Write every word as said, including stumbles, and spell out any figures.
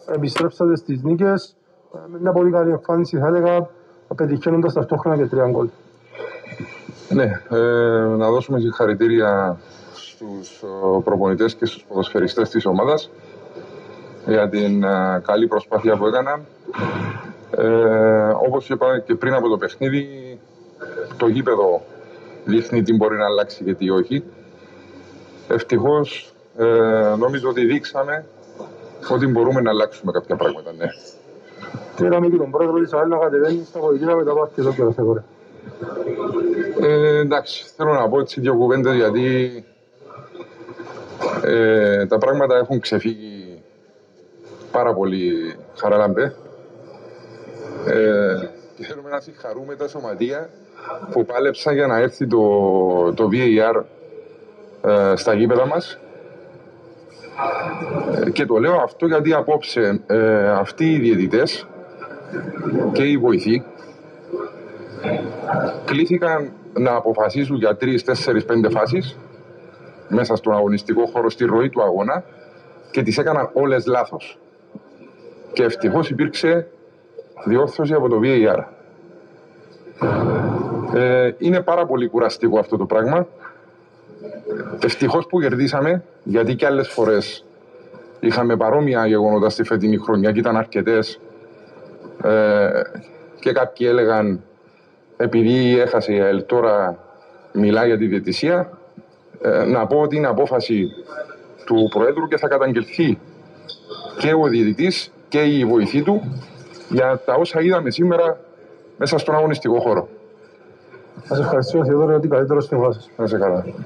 επιστρέψατε στις νίκες με μια πολύ καλή εμφάνιση, θα έλεγα, πετυχαίνοντας ταυτόχρονα και τρία γκολ. Ναι, ε, να δώσουμε συγχαρητήρια στους προπονητές και στους ποδοσφαιριστές της ομάδας για την ε, καλή προσπάθεια που έκαναν. Ε, όπως είπα και πριν από το παιχνίδι, το γήπεδο δείχνει τι μπορεί να αλλάξει και τι όχι. Ευτυχώς ε, νομίζω ότι δείξαμε ότι μπορούμε να αλλάξουμε κάποια πράγματα, ναι. Και είδαμε και τον πρόεδρο της ΑΕΛ να κατεβαίνει στα βοηθήρα μετά από αρκετό καιρό, θεωρώ. Ε, εντάξει, θέλω να πω έτσι δύο κουβέντες, γιατί ε, τα πράγματα έχουν ξεφύγει πάρα πολύ χαράλαμπε. Ε, και θέλουμε να συγχαρούμε τα σωματεία που πάλεψαν για να έρθει το, το βι έι αρ ε, στα γήπεδα μας. Ε, και το λέω αυτό γιατί απόψε ε, αυτοί οι διαιτητές και οι βοηθοί κλήθηκαν να αποφασίσουν για τρεις, τέσσερις, πέντε φάσεις μέσα στον αγωνιστικό χώρο, στη ροή του αγώνα, και τις έκαναν όλες λάθος. Και ευτυχώς υπήρξε διόρθωση από το βι έι αρ. Ε, είναι πάρα πολύ κουραστικό αυτό το πράγμα. Ευτυχώς που κερδίσαμε, γιατί και άλλες φορές είχαμε παρόμοια γεγονότα στη φετινή χρονιά και ήταν αρκετές. Ε, και κάποιοι έλεγαν, επειδή έχασε η ΑΕΛ τώρα μιλά για τη διαιτησία. Ε, να πω ότι είναι απόφαση του Προέδρου και θα καταγγελθεί και ο διαιτητής και η βοηθή του για τα όσα είδαμε σήμερα μέσα στον αγωνιστικό χώρο. Σας ευχαριστώ, Θεοδόρη, ότι καλύτερο στην βάση. Να είσαι καλά.